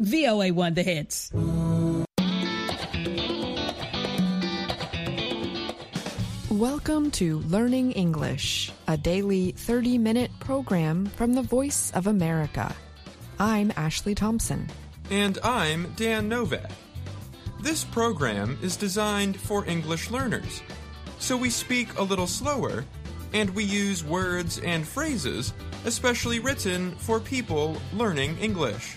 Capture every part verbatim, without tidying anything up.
V O A one The Hits. Welcome to Learning English, a daily thirty-minute program from the Voice of America. I'm Ashley Thompson. And I'm Dan Novak. This program is designed for English learners, so we speak a little slower, and we use words and phrases especially written for people learning English.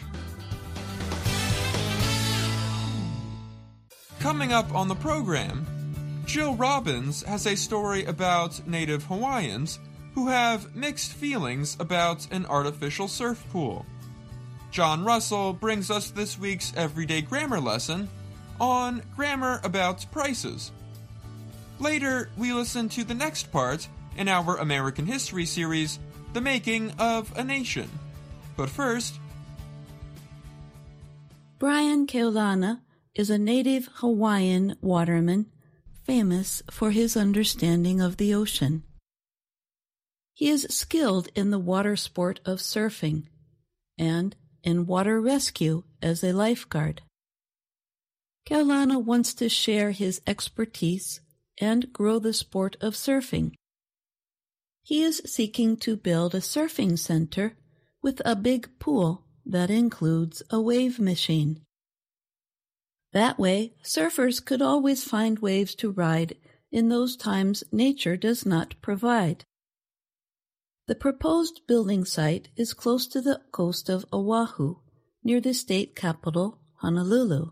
Coming up on the program, Jill Robbins has a story about Native Hawaiians who have mixed feelings about an artificial surf pool. John Russell brings us this week's everyday grammar lesson on grammar about prices. Later, we listen to the next part in our American history series, The Making of a Nation. But first, Brian Keaulana is a native Hawaiian waterman famous for his understanding of the ocean. He is skilled in the water sport of surfing and in water rescue as a lifeguard. Keaulana wants to share his expertise and grow the sport of surfing. He is seeking to build a surfing center with a big pool that includes a wave machine. That way, surfers could always find waves to ride in those times nature does not provide. The proposed building site is close to the coast of Oahu, near the state capital, Honolulu.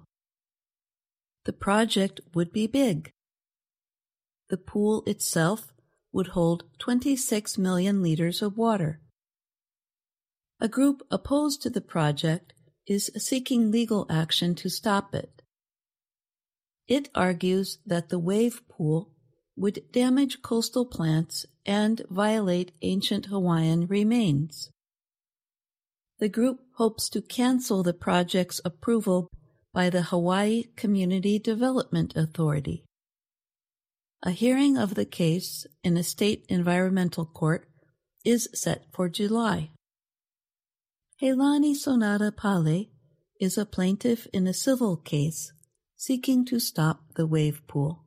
The project would be big. The pool itself would hold twenty-six million liters of water. A group opposed to the project is seeking legal action to stop it. It argues that the wave pool would damage coastal plants and violate ancient Hawaiian remains. The group hopes to cancel the project's approval by the Hawaii Community Development Authority. A hearing of the case in a state environmental court is set for July. Heilani Sonata Pale is a plaintiff in a civil case seeking to stop the wave pool.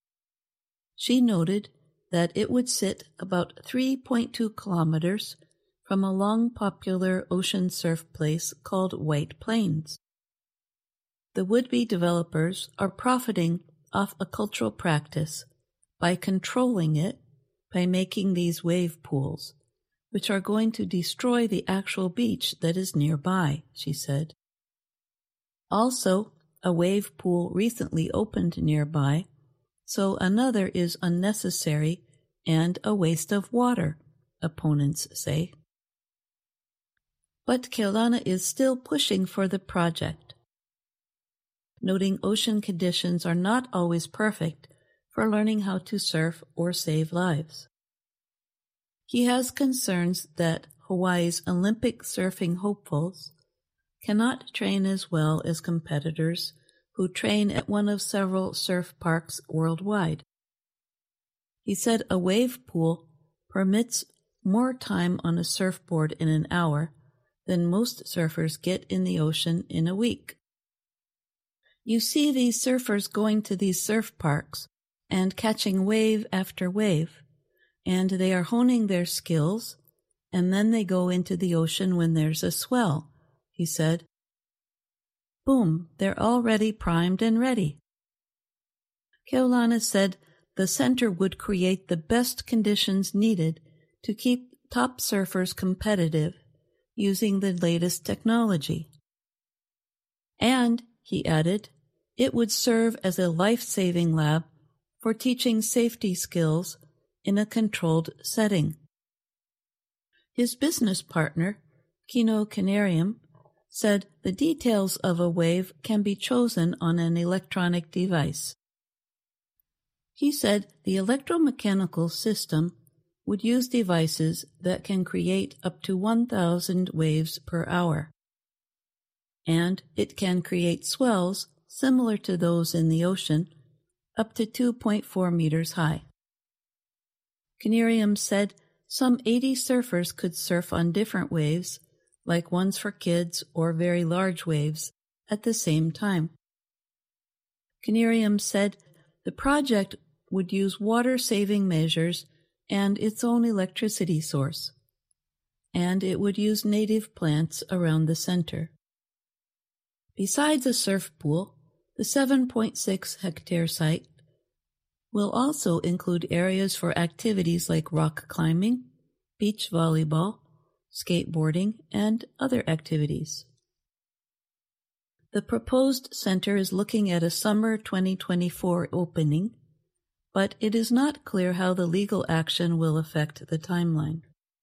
She noted that it would sit about three point two kilometers from a long popular ocean surf place called White Plains. The would-be developers are profiting off a cultural practice by controlling it by making these wave pools, which are going to destroy the actual beach that is nearby, she said. Also, a wave pool recently opened nearby, so another is unnecessary and a waste of water, opponents say. But Keaulana is still pushing for the project, noting ocean conditions are not always perfect for learning how to surf or save lives. He has concerns that Hawaii's Olympic surfing hopefuls cannot train as well as competitors who train at one of several surf parks worldwide. He said a wave pool permits more time on a surfboard in an hour than most surfers get in the ocean in a week. You see these surfers going to these surf parks and catching wave after wave, and they are honing their skills, and then they go into the ocean when there's a swell, he said. Boom, they're already primed and ready. Keaulana said the center would create the best conditions needed to keep top surfers competitive using the latest technology. And, he added, it would serve as a life-saving lab for teaching safety skills in a controlled setting. His business partner, Kino Canarium, said the details of a wave can be chosen on an electronic device. He said the electromechanical system would use devices that can create up to one thousand waves per hour, and it can create swells similar to those in the ocean, up to two point four meters high. Canarium said some eighty surfers could surf on different waves like ones for kids or very large waves, at the same time. Knerium said the project would use water-saving measures and its own electricity source, and it would use native plants around the center. Besides a surf pool, the seven point six hectare site will also include areas for activities like rock climbing, beach volleyball, skateboarding, and other activities. The proposed center is looking at a summer twenty twenty-four opening, but it is not clear how the legal action will affect the timeline.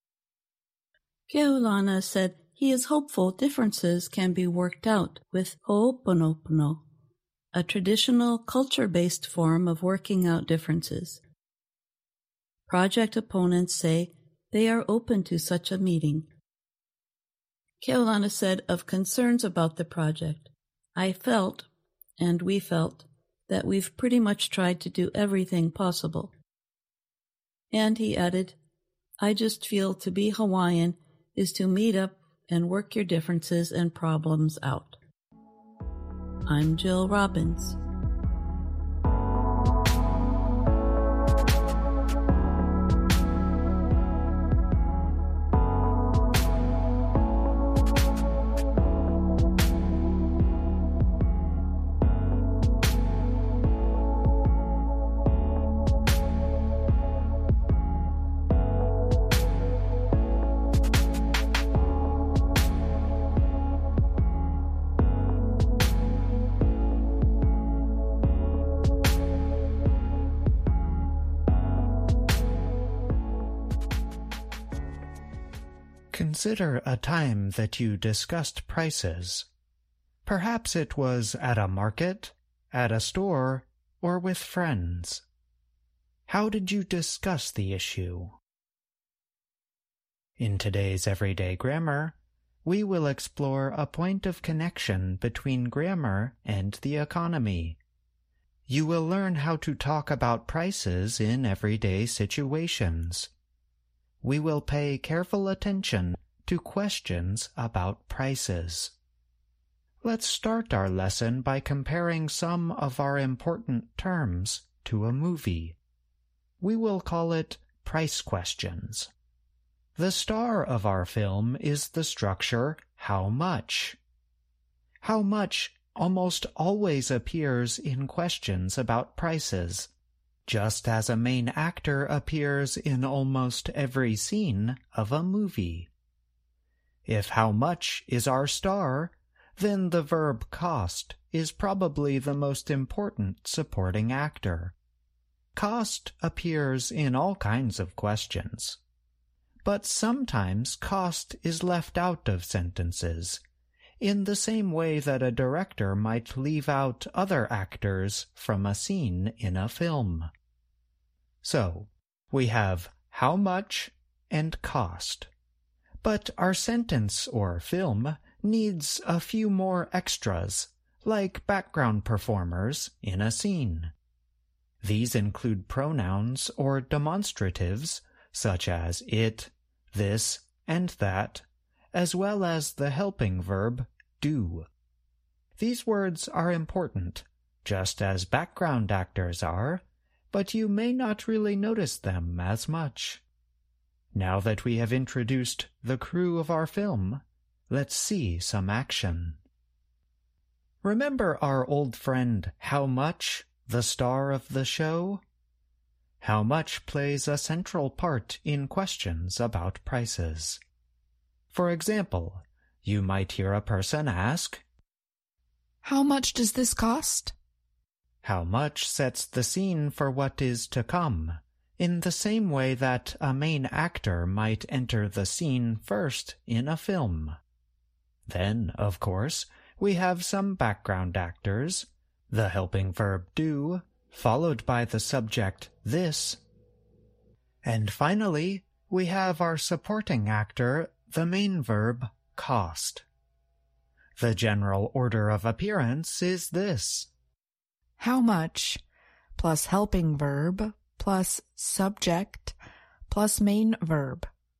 Keulana said he is hopeful differences can be worked out with Ho'oponopono, a traditional culture-based form of working out differences. Project opponents say they are open to such a meeting. Keulana said of concerns about the project, I felt, and we felt, that we've pretty much tried to do everything possible. And he added, I just feel to be Hawaiian is to meet up and work your differences and problems out. I'm Jill Robbins. Consider a time that you discussed prices. Perhaps it was at a market, at a store, or with friends. How did you discuss the issue? In today's Everyday Grammar, we will explore a point of connection between grammar and the economy. You will learn how to talk about prices in everyday situations. We will pay careful attention to questions about prices. Let's start our lesson by comparing some of our important terms to a movie. We will call it price questions. The star of our film is the structure how much. How much almost always appears in questions about prices, just as a main actor appears in almost every scene of a movie. If how much is our star, then the verb cost is probably the most important supporting actor. Cost appears in all kinds of questions. But sometimes cost is left out of sentences, in the same way that a director might leave out other actors from a scene in a film. So, we have how much and cost. But our sentence or film needs a few more extras, like background performers in a scene. These include pronouns or demonstratives, such as it, this, and that, as well as the helping verb do. These words are important, just as background actors are, but you may not really notice them as much. Now that we have introduced the crew of our film, let's see some action. Remember our old friend How Much, the star of the show? How much plays a central part in questions about prices. For example, you might hear a person ask, How much does this cost? How much sets the scene for what is to come, in the same way that a main actor might enter the scene first in a film. Then, of course, we have some background actors, the helping verb do, followed by the subject this. And finally, we have our supporting actor, the main verb cost. The general order of appearance is this. How much plus helping verb plus subject plus main verb.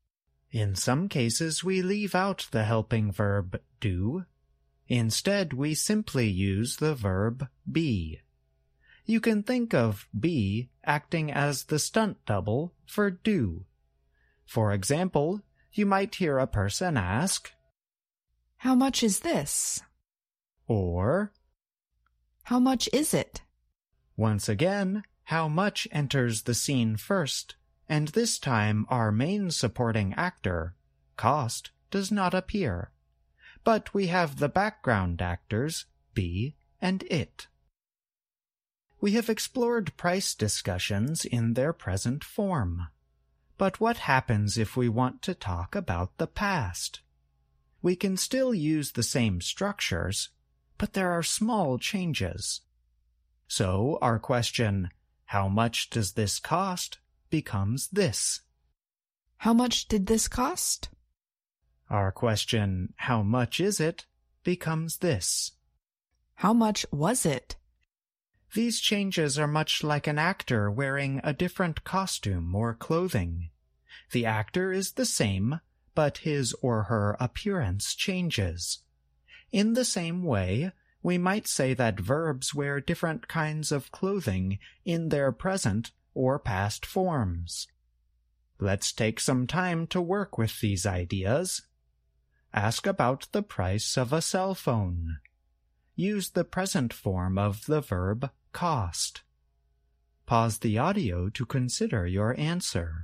In some cases, we leave out the helping verb do. Instead, we simply use the verb be. You can think of be acting as the stunt double for do. For example, you might hear a person ask, "How much is this?" Or, "How much is it?" Once again, how much enters the scene first, and this time our main supporting actor, cost, does not appear. But we have the background actors, be and it. We have explored price discussions in their present form. But what happens if we want to talk about the past? We can still use the same structures, but there are small changes. So our question, "How much does this cost?" becomes this. "How much did this cost?" Our question, "How much is it?" becomes this. "How much was it?" These changes are much like an actor wearing a different costume or clothing. The actor is the same, but his or her appearance changes. In the same way, we might say that verbs wear different kinds of clothing in their present or past forms. Let's take some time to work with these ideas. Ask about the price of a cell phone. Use the present form of the verb cost. Pause the audio to consider your answer.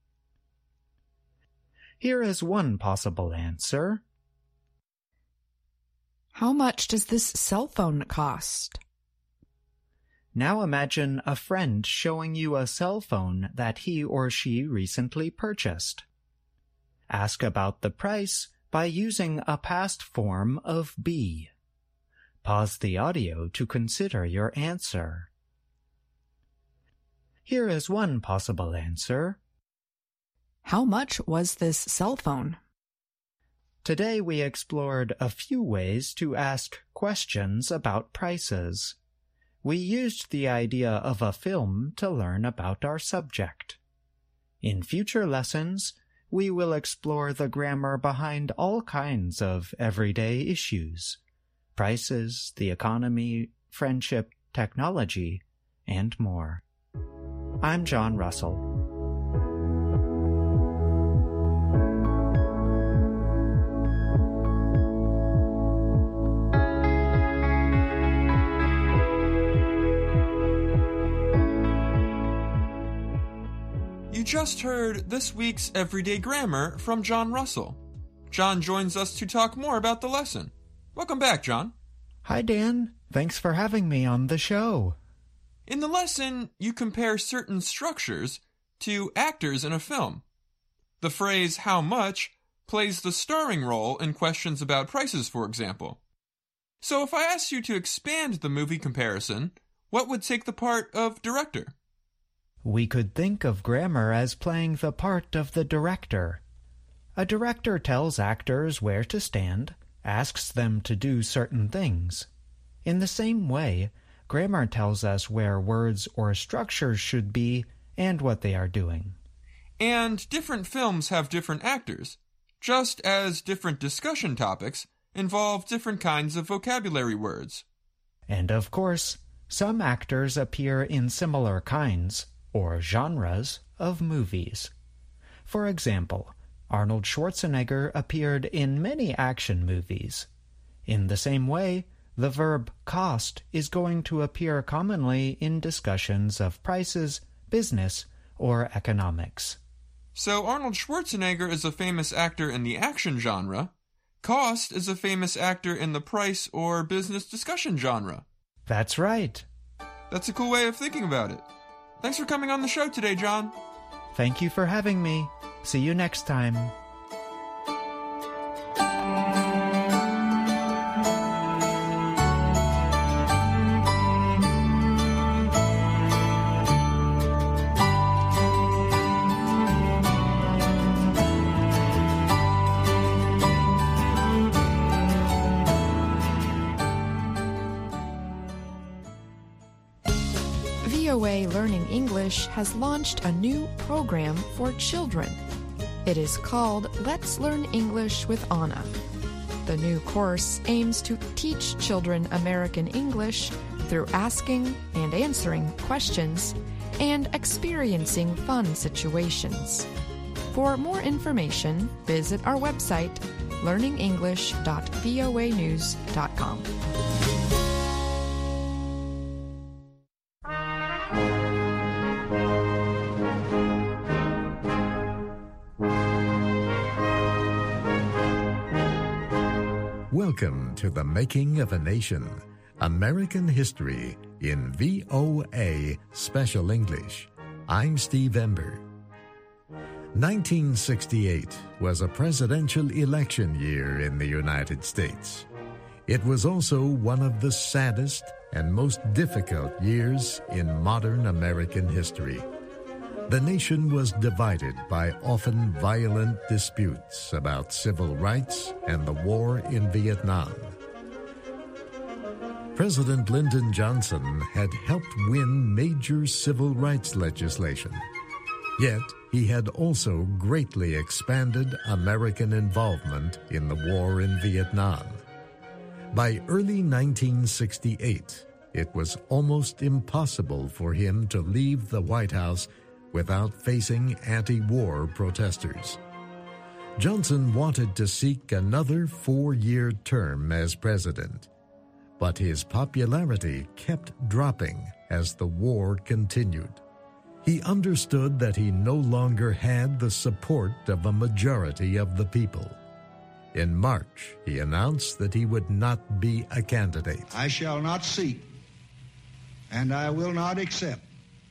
Here is one possible answer. "How much does this cell phone cost?" Now imagine a friend showing you a cell phone that he or she recently purchased. Ask about the price by using a past form of be. Pause the audio to consider your answer. Here is one possible answer. "How much was this cell phone?" Today we explored a few ways to ask questions about prices. We used the idea of a film to learn about our subject. In future lessons, we will explore the grammar behind all kinds of everyday issues. Prices, the economy, friendship, technology, and more. I'm John Russell. You just heard this week's Everyday Grammar from John Russell. John joins us to talk more about the lesson. Welcome back, John. Hi, Dan. Thanks for having me on the show. In the lesson, you compare certain structures to actors in a film. The phrase "how much" plays the starring role in questions about prices, for example. So if I asked you to expand the movie comparison, what would take the part of director? We could think of grammar as playing the part of the director. A director tells actors where to stand, asks them to do certain things. In the same way, grammar tells us where words or structures should be and what they are doing. And different films have different actors, just as different discussion topics involve different kinds of vocabulary words. And of course, some actors appear in similar kinds, or genres, of movies. For example, Arnold Schwarzenegger appeared in many action movies. In the same way, the verb cost is going to appear commonly in discussions of prices, business, or economics. So Arnold Schwarzenegger is a famous actor in the action genre. Cost is a famous actor in the price or business discussion genre. That's right. That's a cool way of thinking about it. Thanks for coming on the show today, John. Thank you for having me. See you next time. V O A Learning English has launched a new program for children. It is called Let's Learn English with Anna. The new course aims to teach children American English through asking and answering questions and experiencing fun situations. For more information, visit our website, learning english dot v o a news dot com. Welcome to The Making of a Nation, American History in V O A Special English. I'm Steve Ember. nineteen sixty-eight was a presidential election year in the United States. It was also one of the saddest and most difficult years in modern American history. The nation was divided by often violent disputes about civil rights and the war in Vietnam. President Lyndon Johnson had helped win major civil rights legislation. Yet, he had also greatly expanded American involvement in the war in Vietnam. By early nineteen sixty-eight, it was almost impossible for him to leave the White House without facing anti-war protesters. Johnson wanted to seek another four-year term as president, but his popularity kept dropping as the war continued. He understood that he no longer had the support of a majority of the people. In March, he announced that he would not be a candidate. I shall not seek, and I will not accept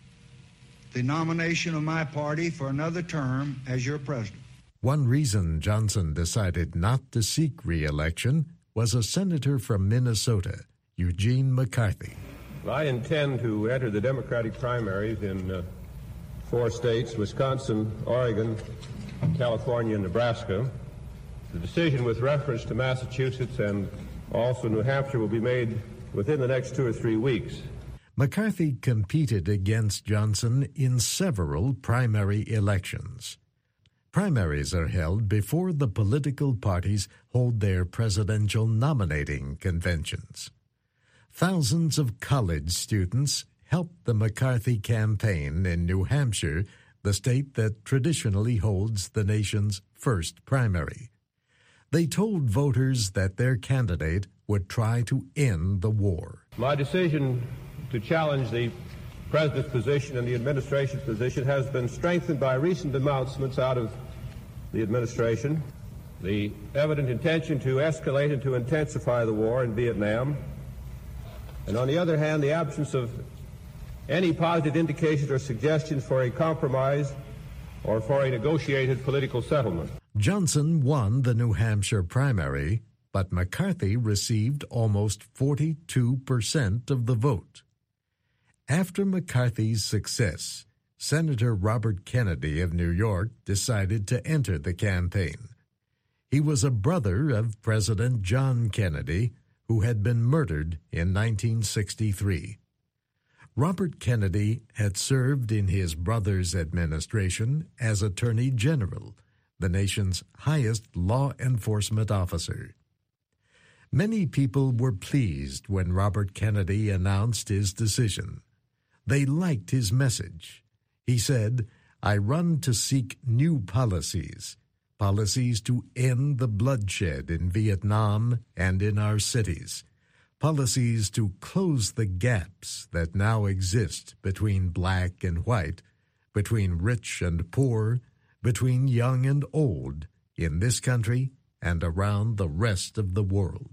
the nomination of my party for another term as your president. One reason Johnson decided not to seek re-election was a senator from Minnesota, Eugene McCarthy. I intend to enter the Democratic primaries in uh, four states, Wisconsin, Oregon, California, and Nebraska. The decision with reference to Massachusetts and also New Hampshire will be made within the next two or three weeks. McCarthy competed against Johnson in several primary elections. Primaries are held before the political parties hold their presidential nominating conventions. Thousands of college students helped the McCarthy campaign in New Hampshire, the state that traditionally holds the nation's first primary. They told voters that their candidate would try to end the war. My decision to challenge the president's position and the administration's position has been strengthened by recent announcements out of the administration. The evident intention to escalate and to intensify the war in Vietnam, and on the other hand, the absence of any positive indications or suggestions for a compromise or for a negotiated political settlement. Johnson won the New Hampshire primary, but McCarthy received almost forty-two percent of the vote. After McCarthy's success, Senator Robert Kennedy of New York decided to enter the campaign. He was a brother of President John Kennedy, who had been murdered in nineteen sixty-three. Robert Kennedy had served in his brother's administration as Attorney General, the nation's highest law enforcement officer. Many people were pleased when Robert Kennedy announced his decision. They liked his message. He said, "I run to seek new policies, policies to end the bloodshed in Vietnam and in our cities, policies to close the gaps that now exist between black and white, between rich and poor, between young and old, in this country and around the rest of the world."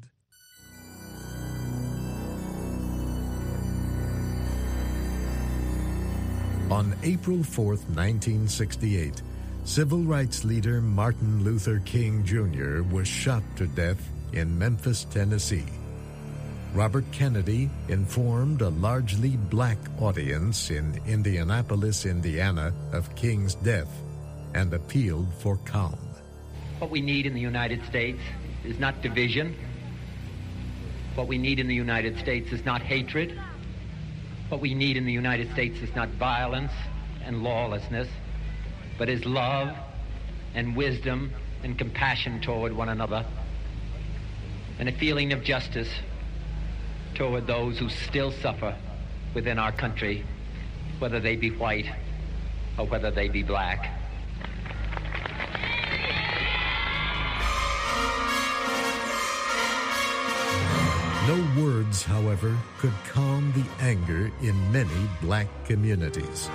On April fourth, nineteen sixty-eight, civil rights leader Martin Luther King Junior was shot to death in Memphis, Tennessee. Robert Kennedy informed a largely black audience in Indianapolis, Indiana, of King's death and appealed for calm. What we need in the United States is not division. What we need in the United States is not hatred. What we need in the United States is not violence and lawlessness, but is love and wisdom and compassion toward one another, and a feeling of justice toward those who still suffer within our country, whether they be white or whether they be black. No words, however, could calm the anger in many black communities.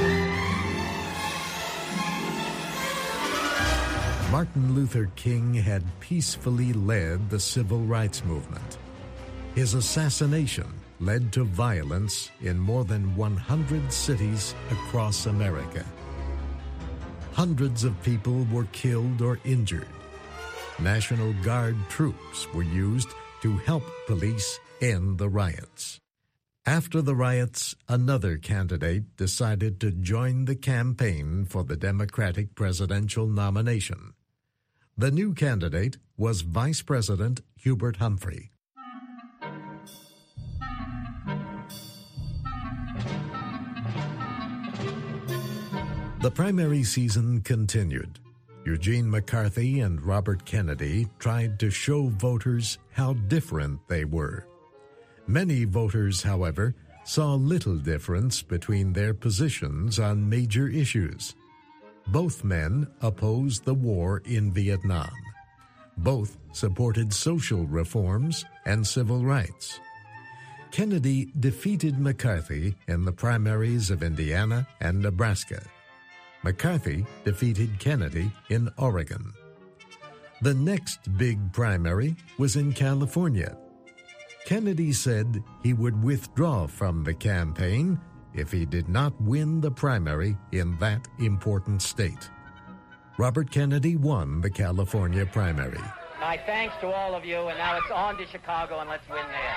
Martin Luther King had peacefully led the civil rights movement. His assassination led to violence in more than one hundred cities across America. Hundreds of people were killed or injured. National Guard troops were used to help police end the riots. After the riots, another candidate decided to join the campaign for the Democratic presidential nomination. The new candidate was Vice President Hubert Humphrey. The primary season continued. Eugene McCarthy and Robert Kennedy tried to show voters how different they were. Many voters, however, saw little difference between their positions on major issues. Both men opposed the war in Vietnam. Both supported social reforms and civil rights. Kennedy defeated McCarthy in the primaries of Indiana and Nebraska. McCarthy defeated Kennedy in Oregon. The next big primary was in California. Kennedy said he would withdraw from the campaign if he did not win the primary in that important state. Robert Kennedy won the California primary. My thanks to all of you, and now it's on to Chicago, and let's win there.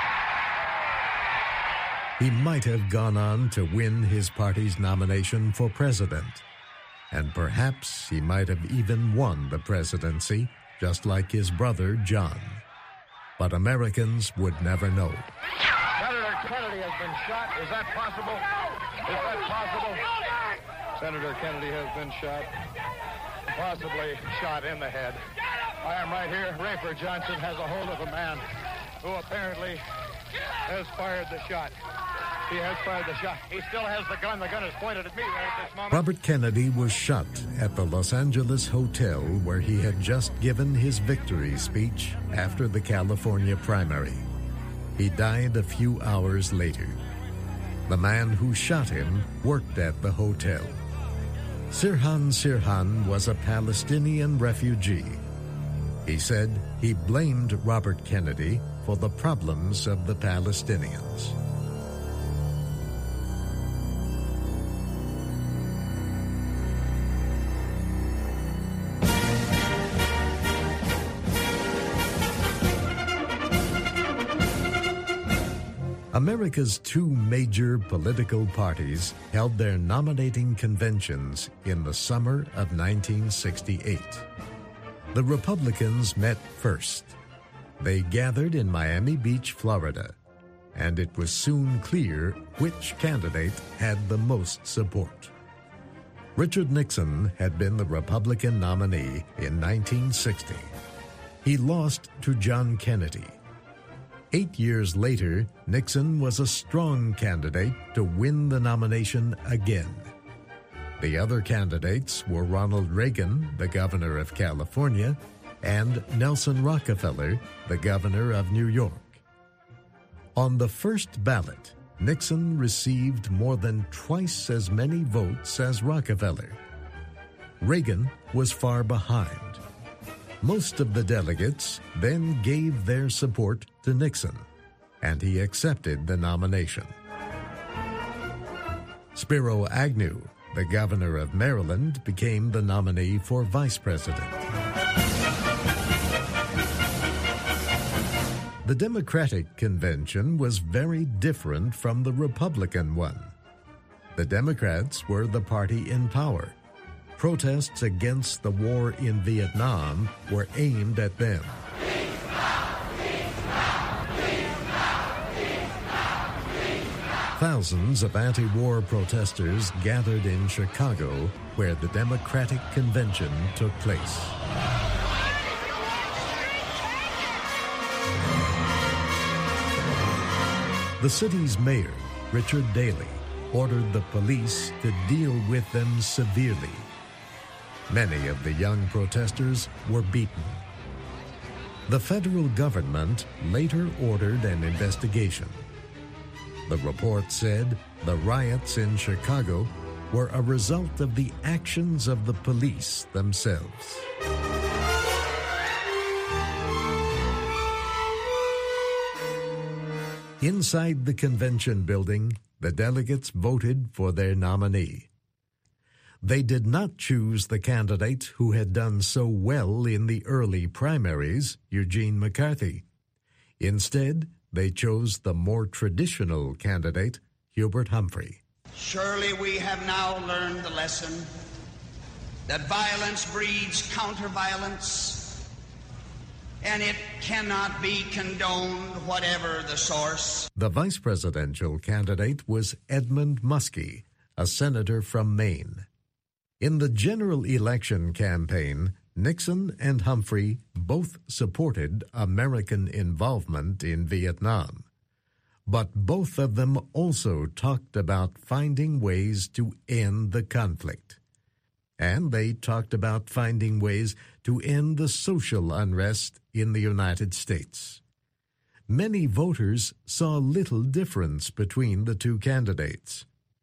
He might have gone on to win his party's nomination for president, and perhaps he might have even won the presidency, just like his brother John. But Americans would never know. Senator Kennedy has been shot. Is that possible? Is that possible? Senator Kennedy has been shot, possibly shot in the head. I am right here. Rafer Johnson has a hold of a man who apparently has fired the shot. He has fired the shot. He still has the gun. The gun is pointed at me right at this moment. Robert Kennedy was shot at the Los Angeles hotel where he had just given his victory speech after the California primary. He died a few hours later. The man who shot him worked at the hotel. Sirhan Sirhan was a Palestinian refugee. He said he blamed Robert Kennedy for the problems of the Palestinians. America's two major political parties held their nominating conventions in the summer of nineteen sixty-eight. The Republicans met first. They gathered in Miami Beach, Florida, and it was soon clear which candidate had the most support. Richard Nixon had been the Republican nominee in nineteen sixty. He lost to John Kennedy. Eight years later, Nixon was a strong candidate to win the nomination again. The other candidates were Ronald Reagan, the governor of California, and Nelson Rockefeller, the governor of New York. On the first ballot, Nixon received more than twice as many votes as Rockefeller. Reagan was far behind. Most of the delegates then gave their support to Nixon, and he accepted the nomination. Spiro Agnew, the governor of Maryland, became the nominee for vice president. The Democratic convention was very different from the Republican one. The Democrats were the party in power. Protests against the war in Vietnam were aimed at them. Thousands of anti-war protesters gathered in Chicago, where the Democratic Convention took place. The city's mayor, Richard Daley, ordered the police to deal with them severely. Many of the young protesters were beaten. The federal government later ordered an investigation. The report said the riots in Chicago were a result of the actions of the police themselves. Inside the convention building, the delegates voted for their nominee. They did not choose the candidate who had done so well in the early primaries, Eugene McCarthy. Instead, they chose the more traditional candidate, Hubert Humphrey. Surely we have now learned the lesson that violence breeds counter-violence, and it cannot be condoned, whatever the source. The vice presidential candidate was Edmund Muskie, a senator from Maine. In the general election campaign, Nixon and Humphrey both supported American involvement in Vietnam. But both of them also talked about finding ways to end the conflict. And they talked about finding ways to end the social unrest in the United States. Many voters saw little difference between the two candidates.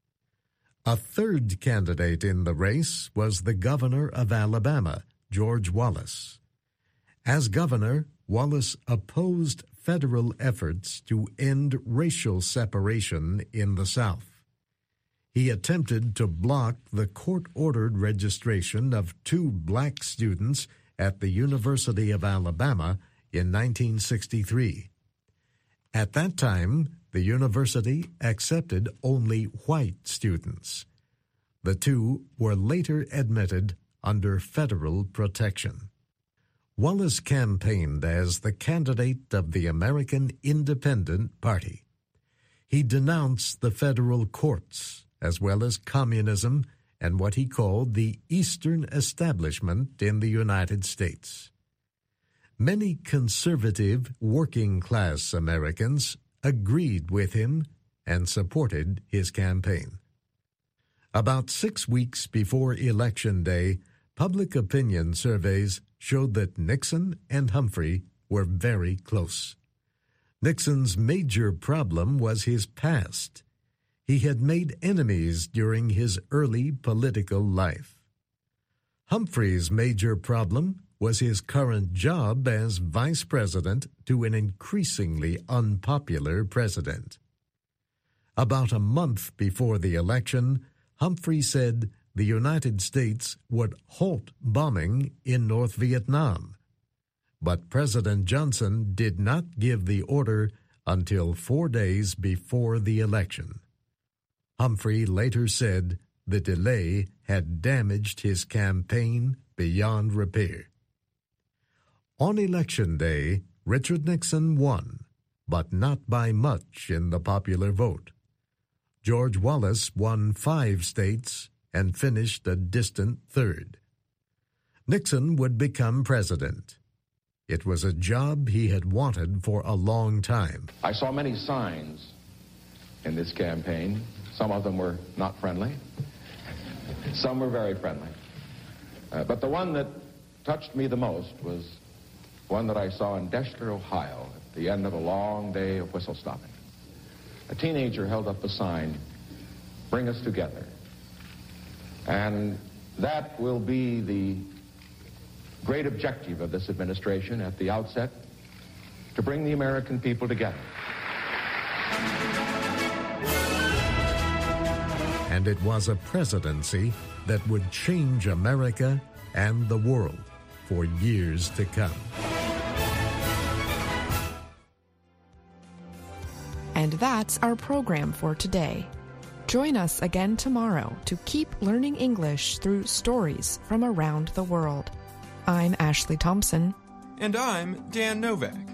A third candidate in the race was the governor of Alabama, George Wallace. As governor, Wallace opposed federal efforts to end racial separation in the South. He attempted to block the court-ordered registration of two black students at the University of Alabama in nineteen sixty-three. At that time, the university accepted only white students. The two were later admitted under federal protection. Wallace campaigned as the candidate of the American Independent Party. He denounced the federal courts, as well as communism and what he called the Eastern establishment in the United States. Many conservative, working-class Americans agreed with him and supported his campaign. About six weeks before Election Day, public opinion surveys showed that Nixon and Humphrey were very close. Nixon's major problem was his past. He had made enemies during his early political life. Humphrey's major problem was his current job as vice president to an increasingly unpopular president. About a month before the election, Humphrey said the United States would halt bombing in North Vietnam. But President Johnson did not give the order until four days before the election. Humphrey later said the delay had damaged his campaign beyond repair. On Election Day, Richard Nixon won, but not by much in the popular vote. George Wallace won five states and finished a distant third. Nixon would become president. It was a job he had wanted for a long time. I saw many signs in this campaign. Some of them were not friendly. Some were very friendly. Uh, but the one that touched me the most was one that I saw in Deshler, Ohio, at the end of a long day of whistle stopping. A teenager held up a sign, "Bring us together." And that will be the great objective of this administration at the outset, to bring the American people together. And it was a presidency that would change America and the world for years to come. And that's our program for today. Join us again tomorrow to keep learning English through stories from around the world. I'm Ashley Thompson. And I'm Dan Novak.